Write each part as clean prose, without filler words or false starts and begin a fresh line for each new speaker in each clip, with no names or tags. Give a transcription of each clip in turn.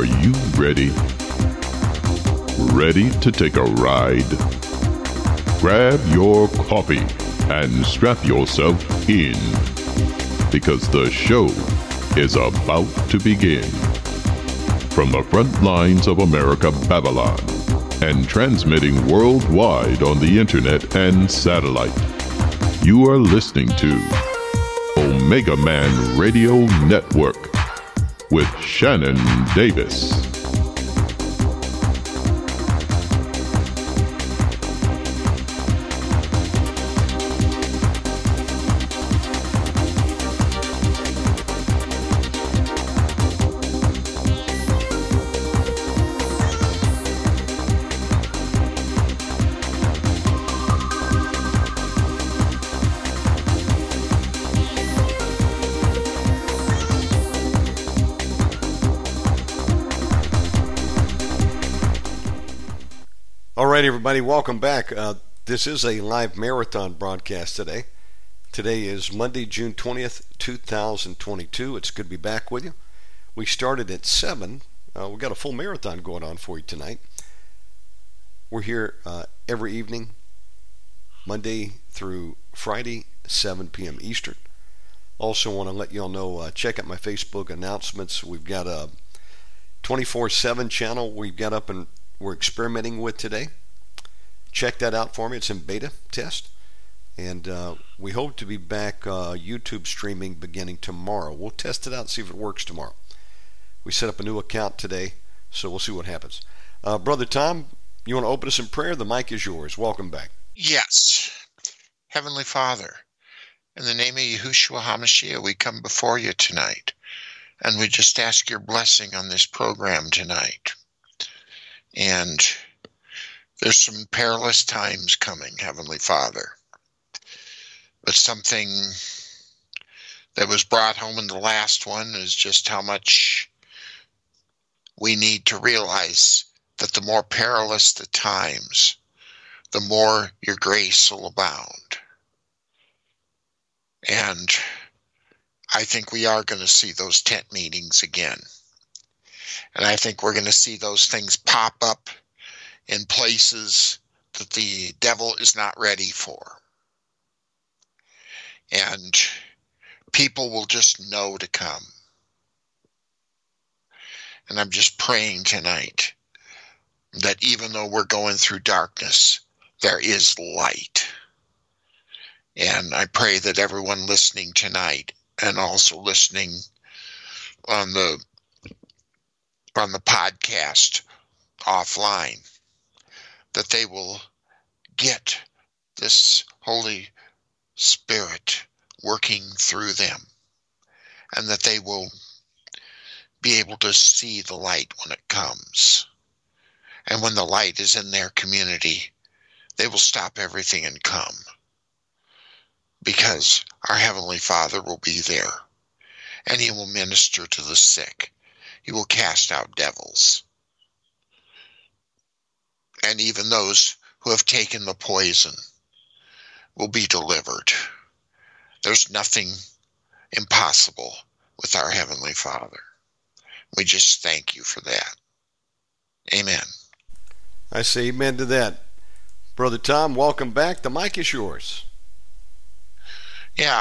Are you ready? Ready to take a ride? Grab your coffee and strap yourself in, because the show is about to begin. From the front lines of America, Babylon, and transmitting worldwide on the internet and satellite, you are listening to Omega Man Radio Network with Shannon Davis.
All right, everybody, welcome back. This is a live marathon broadcast today. Today is Monday, June 20th, 2022. It's good to be back with you. We started at 7. We've got a full marathon going on for you tonight. We're here every evening, Monday through Friday, 7 p.m. Eastern. Also want to let you all know, check out my Facebook announcements. We've got a 24/7 channel we've got up and we're experimenting with today. Check that out for me. It's in beta test. And we hope to be back YouTube streaming beginning tomorrow. We'll test it out and see if it works tomorrow. We set up a new account today, so we'll see what happens. Brother Tom, you want to open us in prayer? The mic is yours. Welcome back.
Yes. Heavenly Father, in the name of Yahushua HaMashiach, we come before you tonight. And we just ask your blessing on this program tonight. And there's some perilous times coming, Heavenly Father. But something that was brought home in the last one is just how much we need to realize that the more perilous the times, the more your grace will abound. And I think we are going to see those tent meetings again. And I think we're going to see those things pop up in places that the devil is not ready for. And people will just know to come. And I'm just praying tonight that even though we're going through darkness, there is light. And I pray that everyone listening tonight and also listening on the podcast offline, that they will get this Holy Spirit working through them, and that they will be able to see the light when it comes. And when the light is in their community, they will stop everything and come, because our Heavenly Father will be there, and He will minister to the sick. He will cast out devils. And even those who have taken the poison will be delivered. There's nothing impossible with our Heavenly Father. We just thank you for that. Amen.
I say amen to that. Brother Tom, welcome back. The mic is yours.
Yeah,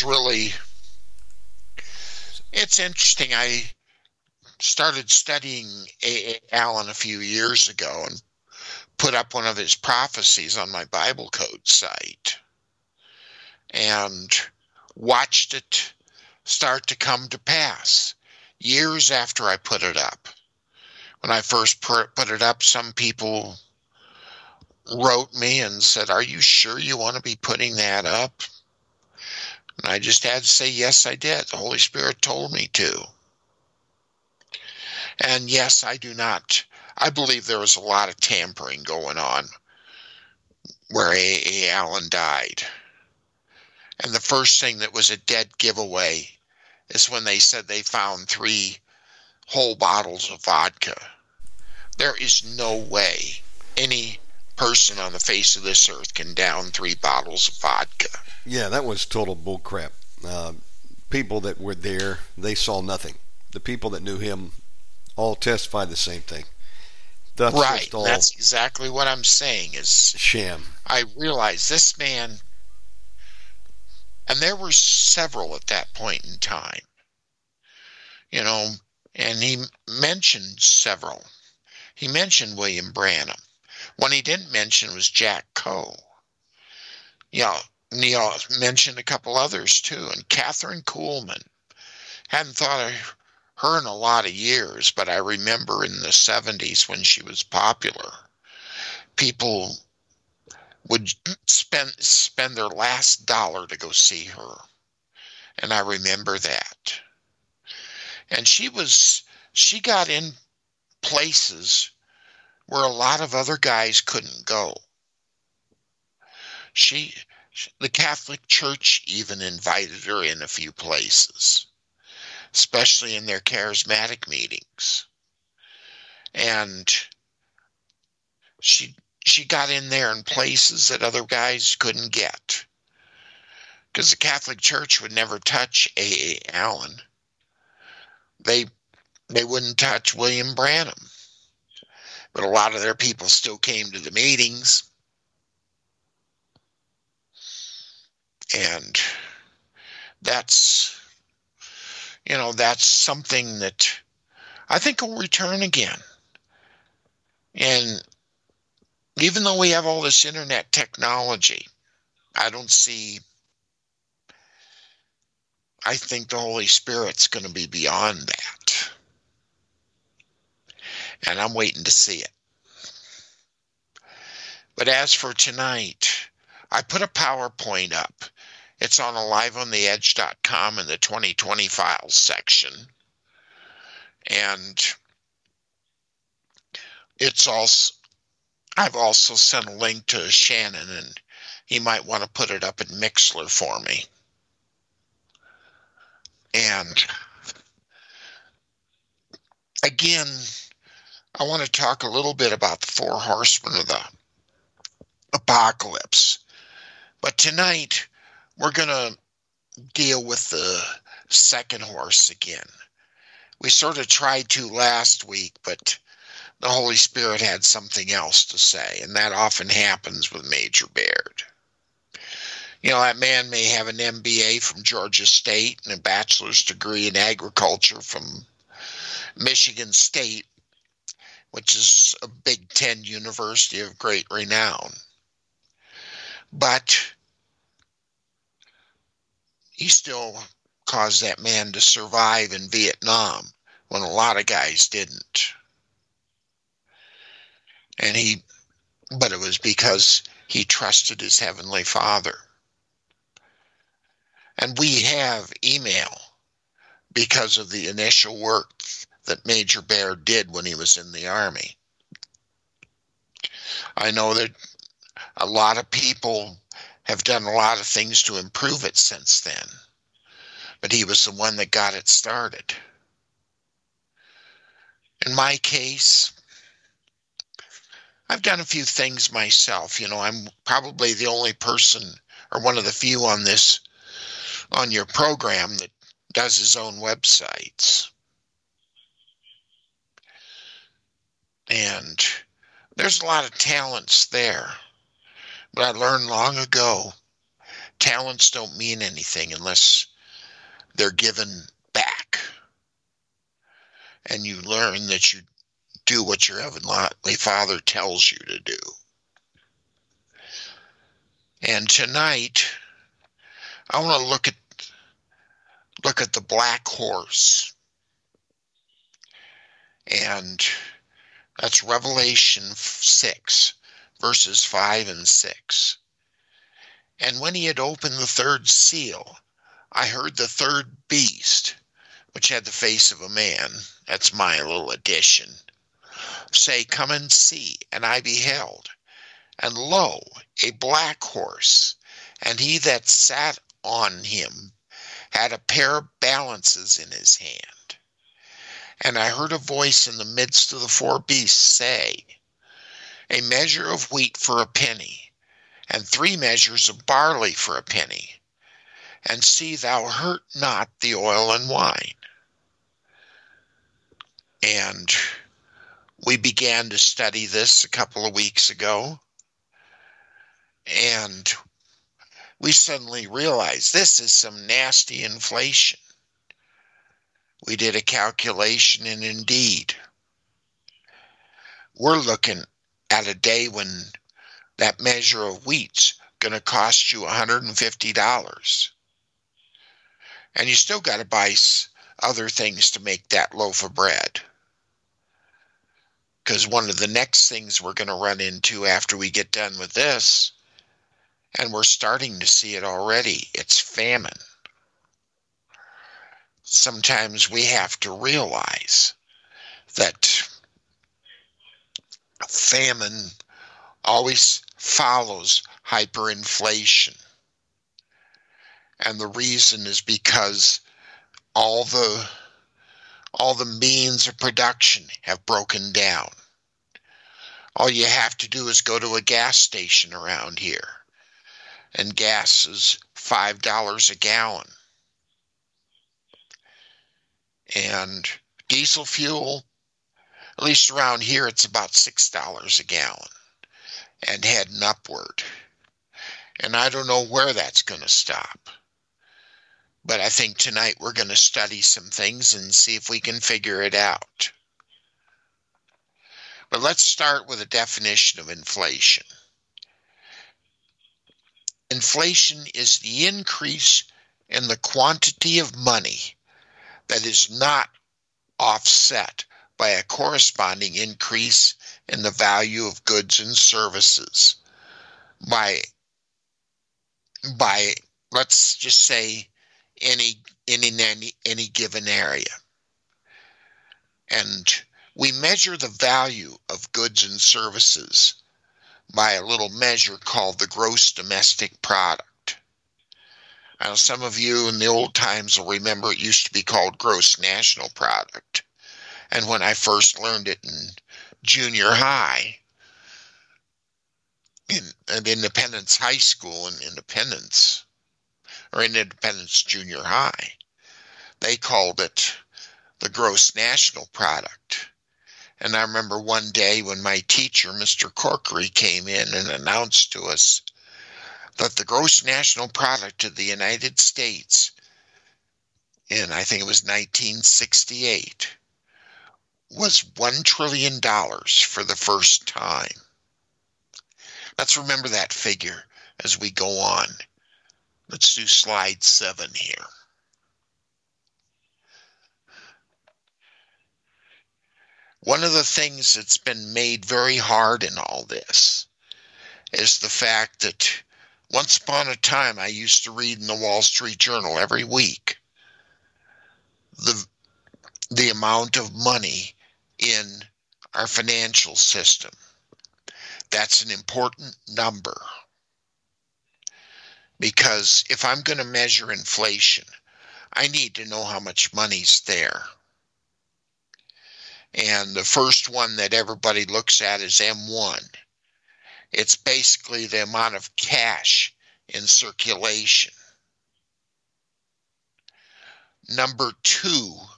it's interesting. I started studying A.A. Allen a few years ago and put up one of his prophecies on my Bible Code site and watched it start to come to pass years after I put it up. When I first put it up, some people wrote me and said, "Are you sure you want to be putting that up?" And I just had to say, yes, I did. The Holy Spirit told me to. And yes, I believe there was a lot of tampering going on where A.A. Allen died. And the first thing that was a dead giveaway is when they said they found 3 whole bottles of vodka. There is no way any person on the face of this earth can down 3 bottles of vodka.
Yeah, that was total bullcrap. People that were there, they saw nothing. The people that knew him all testify the same thing. That's
right.
just all
That's exactly what I'm saying is
sham.
I realize this man, and there were several at that point in time, and he mentioned several. He mentioned William Branham. One he didn't mention was Jack Coe. Neil mentioned a couple others too, and Catherine Kuhlman. Hadn't thought of her in a lot of years, but I remember in the 70s when she was popular, people would spend their last dollar to go see her. And I remember that. And she got in places where a lot of other guys couldn't go. The Catholic Church even invited her in a few places, especially in their charismatic meetings. And she got in there in places that other guys couldn't get. Because the Catholic Church would never touch A.A. Allen. They wouldn't touch William Branham. But a lot of their people still came to the meetings. And that's something that I think will return again. And even though we have all this internet technology, I think the Holy Spirit's going to be beyond that. And I'm waiting to see it. But as for tonight, I put a PowerPoint up. It's on aliveontheedge.com in the 2020 files section. And I've also sent a link to Shannon, and he might want to put it up in Mixler for me. And again, I want to talk a little bit about the four horsemen of the apocalypse. But tonight, we're going to deal with the second horse again. We sort of tried to last week, but the Holy Spirit had something else to say, and that often happens with Major Baird. That man may have an MBA from Georgia State and a bachelor's degree in agriculture from Michigan State, which is a Big Ten university of great renown. But he still caused that man to survive in Vietnam when a lot of guys didn't. But it was because he trusted his Heavenly Father. And we have email because of the initial work that Major Baird did when he was in the Army. I know that a lot of people have done a lot of things to improve it since then, but he was the one that got it started. In my case, I've done a few things myself. I'm probably the only person or one of the few on your program that does his own websites. And there's a lot of talents there. But I learned long ago, talents don't mean anything unless they're given back. And you learn that you do what your Heavenly Father tells you to do. And tonight, I want to look at the black horse. And that's Revelation 6, verses 5 and 6. And when he had opened the third seal, I heard the third beast, which had the face of a man, that's my little addition, say, "Come and see." And I beheld, and lo, a black horse, and he that sat on him had a pair of balances in his hand. And I heard a voice in the midst of the four beasts say, "A measure of wheat for a penny, and 3 measures of barley for a penny. And see thou hurt not the oil and wine." And we began to study this a couple of weeks ago. And we suddenly realized this is some nasty inflation. We did a calculation, and indeed, we're looking at a day when that measure of wheat's going to cost you $150. And you still got to buy other things to make that loaf of bread. Because one of the next things we're going to run into after we get done with this, and we're starting to see it already, it's famine. Sometimes we have to realize that famine always follows hyperinflation. And the reason is because all the means of production have broken down. All you have to do is go to a gas station around here, and gas is $5 a gallon. And diesel fuel, at least around here, it's about $6 a gallon and heading upward. And I don't know where that's going to stop. But I think tonight we're going to study some things and see if we can figure it out. But let's start with a definition of inflation. Inflation is the increase in the quantity of money that is not offset by a corresponding increase in the value of goods and services by let's just say any given area. And we measure the value of goods and services by a little measure called the gross domestic product. Now, some of you in the old times will remember it used to be called gross national product. And when I first learned it in junior high, at Independence High School in Independence Junior High, they called it the gross national product. And I remember one day when my teacher, Mr. Corkery, came in and announced to us that the gross national product of the United States in, I think it was 1968, was $1 trillion for the first time. Let's remember that figure as we go on. Let's do slide 7 here. One of the things that's been made very hard in all this is the fact that once upon a time I used to read in the Wall Street Journal every week the amount of money in our financial system. That's an important number, because if I'm going to measure inflation, I need to know how much money's there. And the first one that everybody looks at is M1. It's basically the amount of cash in circulation. Number 2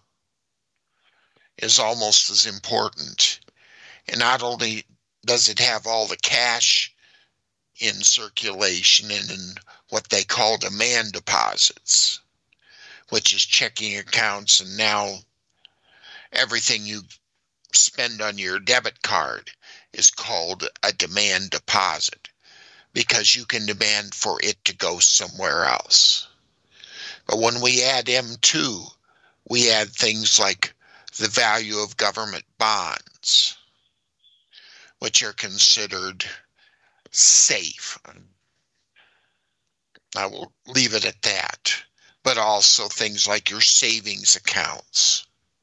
is almost as important. And not only does it have all the cash in circulation and in what they call demand deposits, which is checking accounts, and now everything you spend on your debit card is called a demand deposit, because you can demand for it to go somewhere else. But when we add M2, we add things like the value of government bonds, which are considered safe. I will leave it at that. But also things like your savings accounts.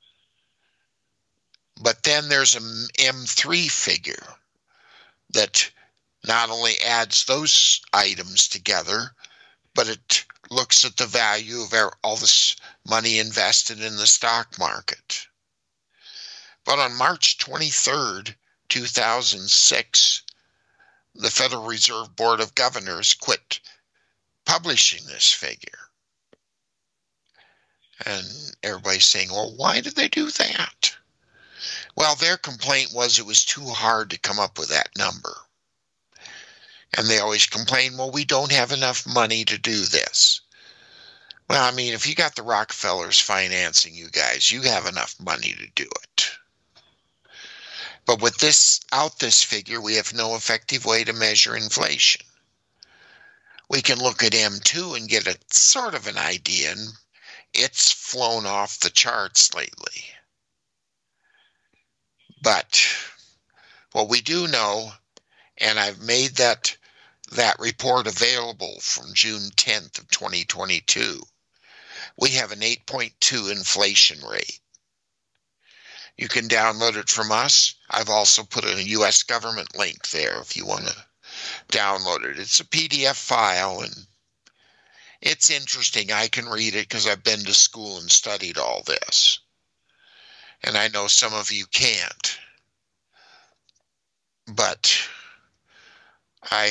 But then there's an M3 figure that not only adds those items together, but it looks at the value of all this money invested in the stock market. But on March 23rd, 2006, the Federal Reserve Board of Governors quit publishing this figure. And everybody's saying, well, why did they do that? Well, their complaint was it was too hard to come up with that number. And they always complain, well, we don't have enough money to do this. Well, I mean, if you got the Rockefellers financing you guys, you have enough money to do it. But with this figure, we have no effective way to measure inflation. We can look at M2 and get a sort of an idea, and it's flown off the charts lately. But what we do know, and I've made that report available from June 10th of 2022, we have an 8.2 inflation rate. You can download it from us. I've also put a U.S. government link there if you want to download it. It's a PDF file, and it's interesting. I can read it because I've been to school and studied all this. And I know some of you can't. But I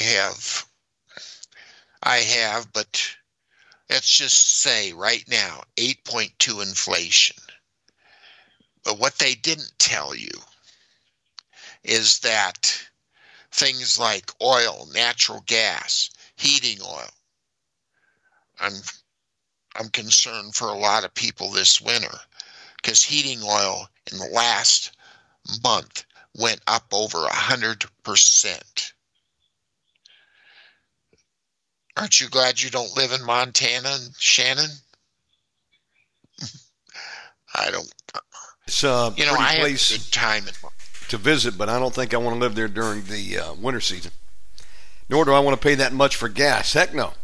have, but let's just say right now, 8.2 inflation. But what they didn't tell you is that things like oil, natural gas, heating oil, I'm concerned for a lot of people this winter because heating oil in the last month went up over 100%. Aren't you glad you don't live in Montana, Shannon? I don't.
It's a pretty
I have
place
a good time
to visit, but I don't think I want to live there during the winter season. Nor do I want to pay that much for gas. Heck no.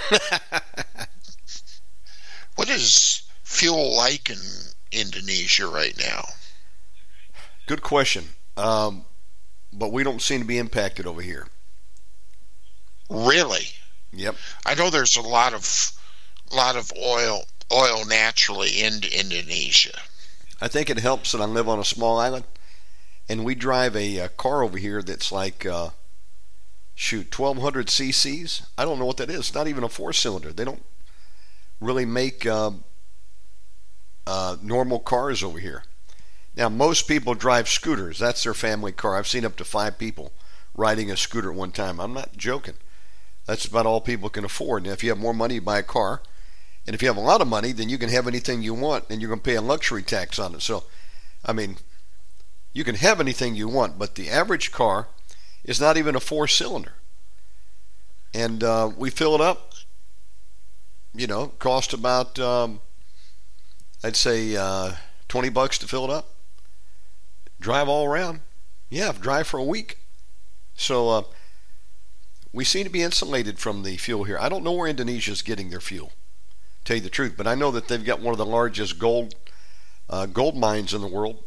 What is fuel like in Indonesia right now?
Good question. But we don't seem to be impacted over here.
Really?
Yep.
I know there's a lot of oil naturally in Indonesia.
I think it helps that I live on a small island, and we drive a car over here that's like 1,200 cc's. I don't know what that is. It's not even a 4-cylinder. They don't really make normal cars over here. Now, most people drive scooters. That's their family car. I've seen up to 5 people riding a scooter at one time. I'm not joking. That's about all people can afford. Now, if you have more money, you buy a car. And if you have a lot of money, then you can have anything you want, and you're going to pay a luxury tax on it. So, I mean, you can have anything you want, but the average car is not even a 4-cylinder. And we fill it up, cost about, I'd say, $20 to fill it up. Drive all around. Yeah, drive for a week. So we seem to be insulated from the fuel here. I don't know where Indonesia's getting their fuel, tell you the truth, but I know that they've got one of the largest gold mines in the world.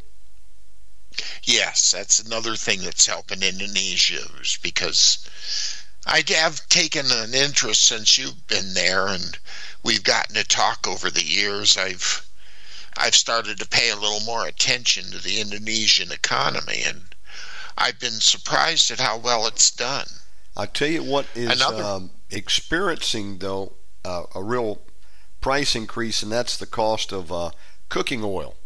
Yes, that's another thing that's helping Indonesia, is because I have taken an interest since you've been there, and we've gotten to talk over the years. I've started to pay a little more attention to the Indonesian economy, and I've been surprised at how well it's done.
I'll tell you what is experiencing, though, a real price increase, and that's the cost of cooking oil.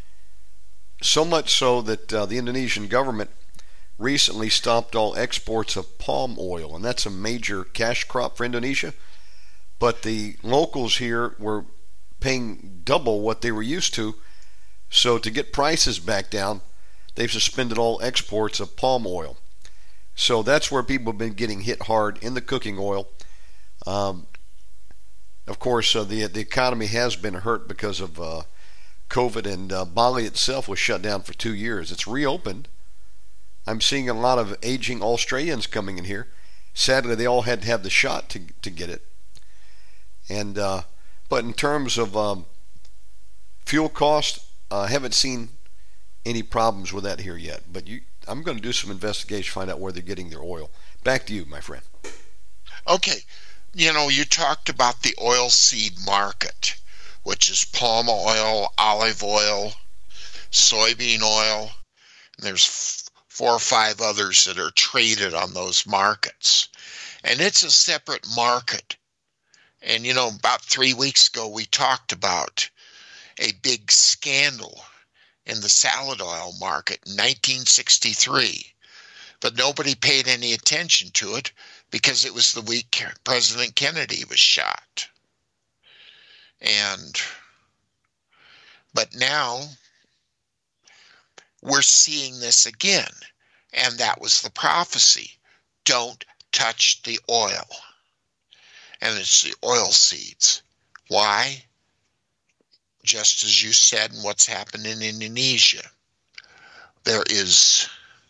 So much so that the Indonesian government recently stopped all exports of palm oil, and that's a major cash crop for Indonesia. But the locals here were paying double what they were used to, so to get prices back down, they've suspended all exports of palm oil. So that's where people have been getting hit hard in the cooking oil. Of course, the economy has been hurt because of COVID, and Bali itself was shut down for 2 years. It's reopened. I'm seeing a lot of aging Australians coming in here. Sadly, they all had to have the shot to get it. And but in terms of fuel cost, I haven't seen any problems with that here yet. But I'm going to do some investigation, find out where they're getting their oil. Back to you, my friend.
Okay. You talked about the oilseed market, which is palm oil, olive oil, soybean oil. And there's 4 or 5 others that are traded on those markets. And it's a separate market. And, about 3 weeks ago, we talked about a big scandal in the salad oil market in 1963, but nobody paid any attention to it because it was the week President Kennedy was shot. But now we're seeing this again, and that was the prophecy. Don't touch the oil. And it's the oil seeds. Why? Just as you said, and what's happened in Indonesia. There is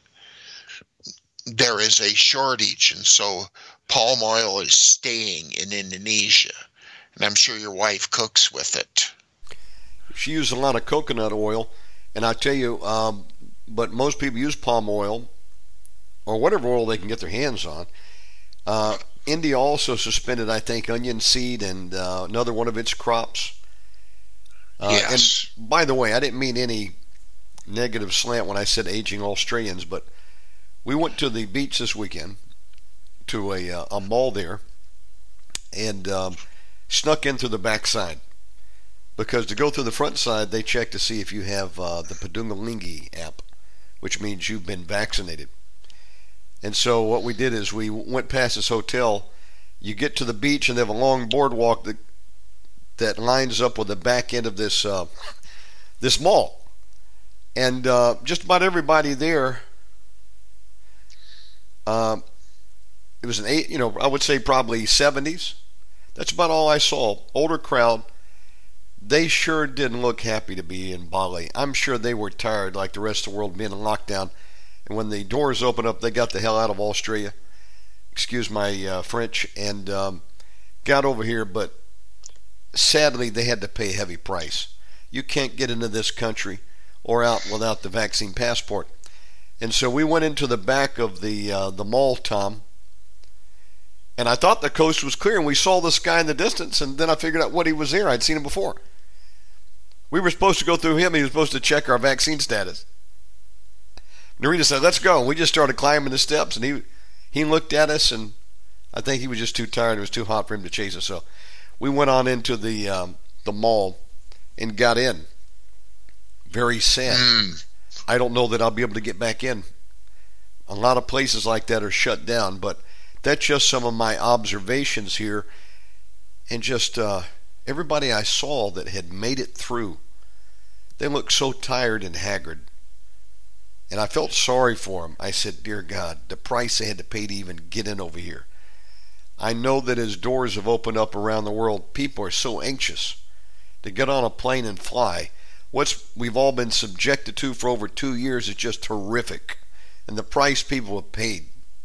a shortage, and so palm oil is staying in Indonesia. And I'm sure your wife cooks with it.
She uses a lot of coconut oil, and I tell you, but most people use palm oil or whatever oil they can get their hands on. India also suspended, I think, onion seed and another one of its crops.
Yes.
And by the way, I didn't mean any negative slant when I said aging Australians, but we went to the beach this weekend to a mall there and snuck in through the backside, because to go through the front side they check to see if you have the Pedungalingi app, which means you've been vaccinated. And so what we did is we went past this hotel. You get to the beach and they have a long boardwalk that lines up with the back end of this this mall, and just about everybody there. It was I would say probably 70s. That's about all I saw. Older crowd. They sure didn't look happy to be in Bali. I'm sure they were tired, like the rest of the world, being in lockdown. And when the doors opened up, they got the hell out of Australia. Excuse my French, and got over here. But sadly, they had to pay a heavy price. You can't get into this country or out without the vaccine passport. And so we went into the back of the mall, Tom, and I thought the coast was clear, and we saw this guy in the distance, and then I figured out what he was there. I'd seen him before. We were supposed to go through him. He was supposed to check our vaccine status. Narita said, "Let's go." We just started climbing the steps, and he looked at us, and I think he was just too tired. It was too hot for him to chase us. So we went on into the mall and got in. Very sad. I don't know that I'll be able to get back in. A lot of places like that are shut down, but that's just some of my observations here. And just everybody I saw that had made it through, they looked so tired and haggard. And I felt sorry for them. I said, dear God, the price they had to pay to even get in over here. I know that as doors have opened up around the world, people are so anxious to get on a plane and fly. What we've all been subjected to for over 2 years is just horrific. And the price people have paid,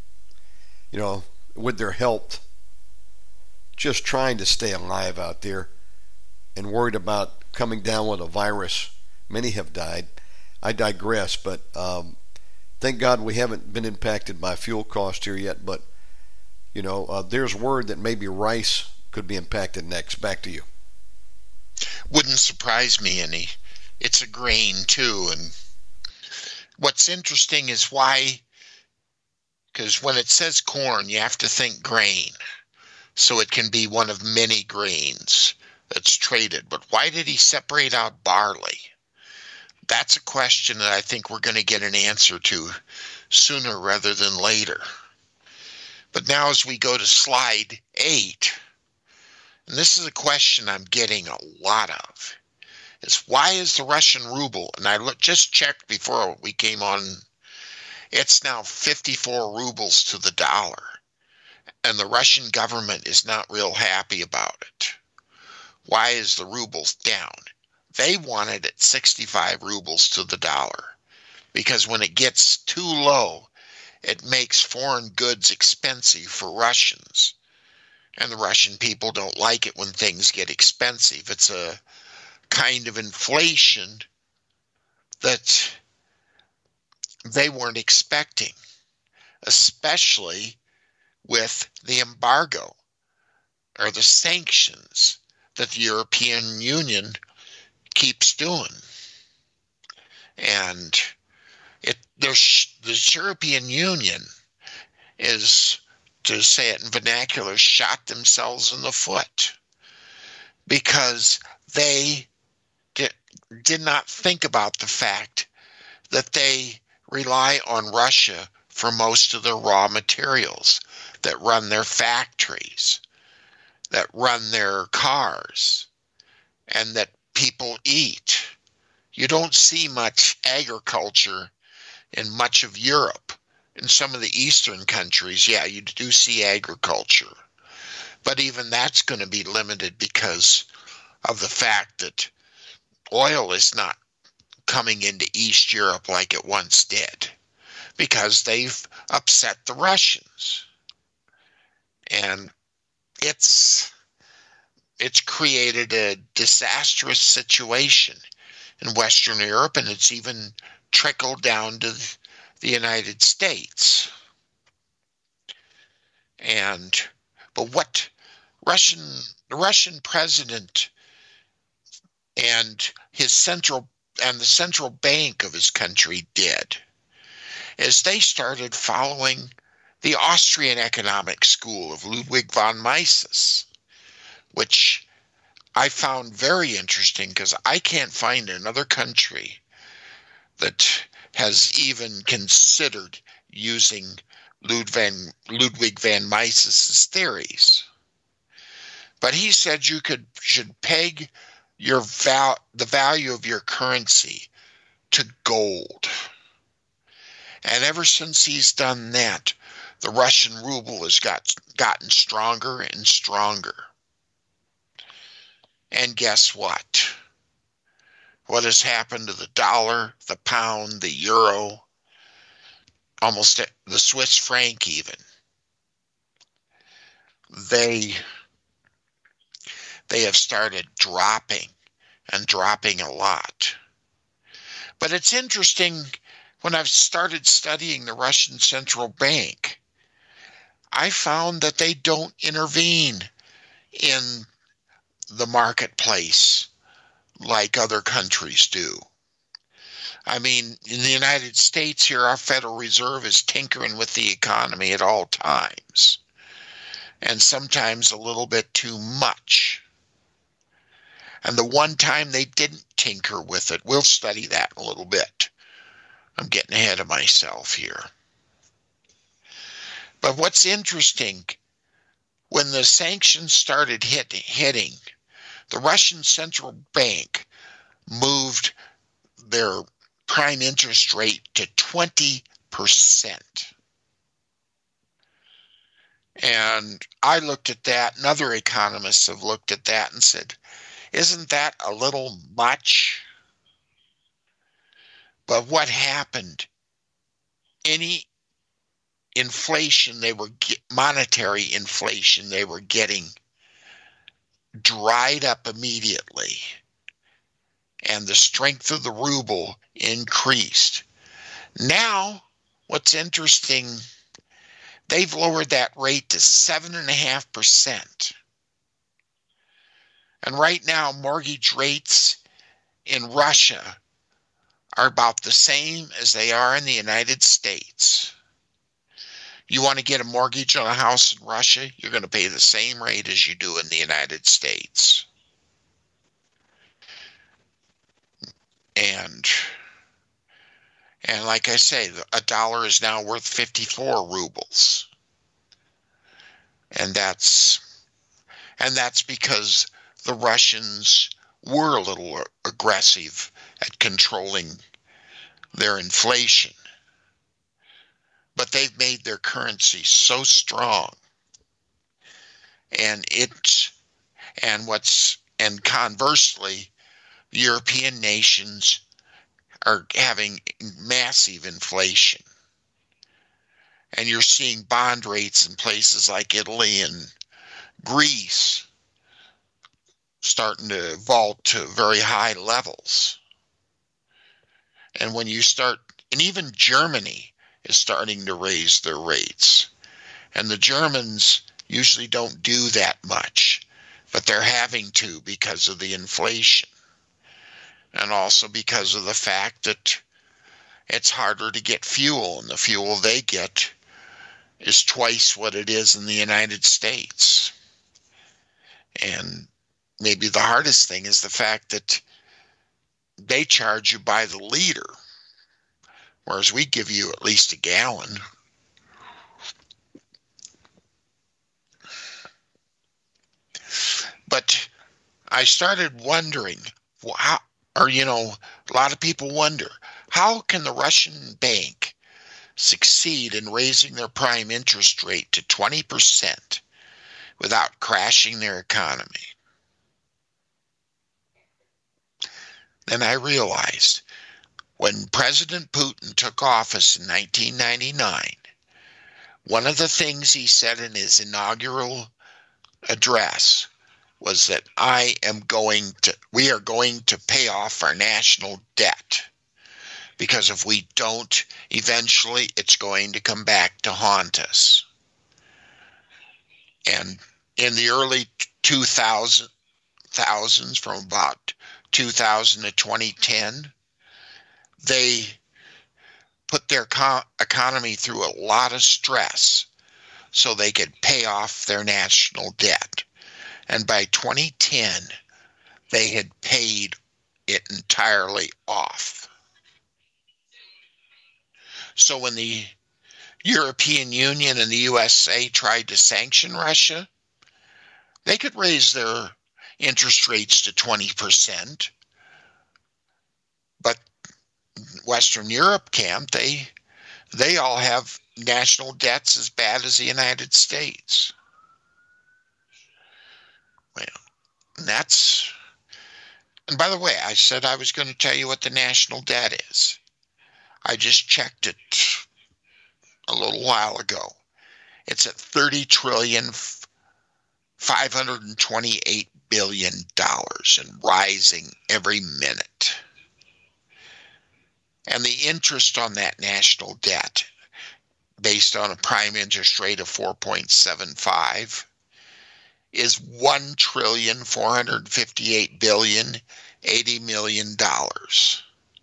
with their health, just trying to stay alive out there and worried about coming down with a virus. Many have died. I digress, but thank God we haven't been impacted by fuel cost here yet. But, there's word that maybe rice could be impacted next. Back to you.
Wouldn't surprise me any. It's a grain, too. And what's interesting is why, because when it says corn, you have to think grain. So it can be one of many grains that's traded. But why did he separate out barley? That's a question that I think we're going to get an answer to sooner rather than later. But now as we go to slide 8, and this is a question I'm getting a lot of, is why is the Russian ruble, and I just checked before we came on, it's now 54 rubles to the dollar, and the Russian government is not real happy about it. Why is the ruble down? They want it at 65 rubles to the dollar, because when it gets too low, it makes foreign goods expensive for Russians. And the Russian people don't like it when things get expensive. It's a kind of inflation that they weren't expecting, especially with the embargo or the sanctions that the European Union keeps doing. And the European Union is, to say it in vernacular, shot themselves in the foot, because they did not think about the fact that they rely on Russia for most of their raw materials, that run their factories, that run their cars, and that people eat. You don't see much agriculture in much of Europe. In some of the eastern countries, yeah, you do see agriculture. But even that's going to be limited because of the fact that oil is not coming into East Europe like it once did, because they've upset the Russians. And it's created a disastrous situation in Western Europe, and it's even trickled down to the United States. But what the Russian president and the central bank of his country did is they started following the Austrian economic school of Ludwig von Mises, which I found very interesting because I can't find another country that has even considered using Ludwig van Mises' theories. But he said you should peg the value of your currency to gold. And ever since he's done that, the Russian ruble has gotten stronger and stronger. And guess what? What has happened to the dollar, the pound, the euro, almost the Swiss franc even? They have started dropping and dropping a lot. But it's interesting, when I've started studying the Russian central bank, I found that they don't intervene in the marketplace like other countries do. I mean, in the United States here, our Federal Reserve is tinkering with the economy at all times, and sometimes a little bit too much. And the one time they didn't tinker with it, we'll study that in a little bit. I'm getting ahead of myself here. But what's interesting, when the sanctions started hitting, the Russian central bank moved their prime interest rate to 20%. And I looked at that, and other economists have looked at that and said, isn't that a little much? But what happened? Any inflation monetary inflation they were getting dried up immediately, and the strength of the ruble increased. Now, what's interesting, they've lowered that rate to 7.5%. And right now, mortgage rates in Russia are about the same as they are in the United States. You want to get a mortgage on a house in Russia, you're going to pay the same rate as you do in the United States. And like I say, a dollar is now worth 54 rubles. And that's because the Russians were a little aggressive at controlling their inflation. But they've made their currency so strong. And conversely, European nations are having massive inflation. And you're seeing bond rates in places like Italy and Greece starting to vault to very high levels. And even Germany is starting to raise their rates. And the Germans usually don't do that much, but they're having to because of the inflation. And also because of the fact that it's harder to get fuel, and the fuel they get is twice what it is in the United States. And maybe the hardest thing is the fact that they charge you by the liter, whereas we give you at least a gallon. But I started wondering, a lot of people wonder, how can the Russian bank succeed in raising their prime interest rate to 20% without crashing their economy? Then I realized when President Putin took office in 1999, one of the things he said in his inaugural address was that we are going to pay off our national debt, because if we don't, eventually it's going to come back to haunt us. And in the early 2000s, from about 2000 to 2010, they put their economy through a lot of stress so they could pay off their national debt. And by 2010, they had paid it entirely off. So when the European Union and the USA tried to sanction Russia, they could raise their interest rates to 20%. But Western Europe can't. They all have national debts as bad as the United States. Well, and by the way, I said I was going to tell you what the national debt is. I just checked it a little while ago. It's at $30,528 billion and rising every minute. And the interest on that national debt, based on a prime interest rate of 4.75, is $1,458,080,000,000.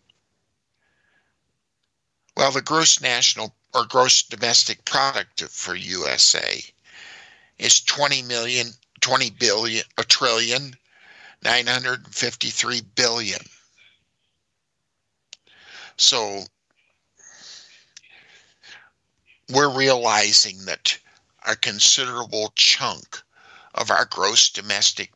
Well, the gross national or gross domestic product for USA is $1,953,000,000,000. So we're realizing that a considerable chunk of our gross domestic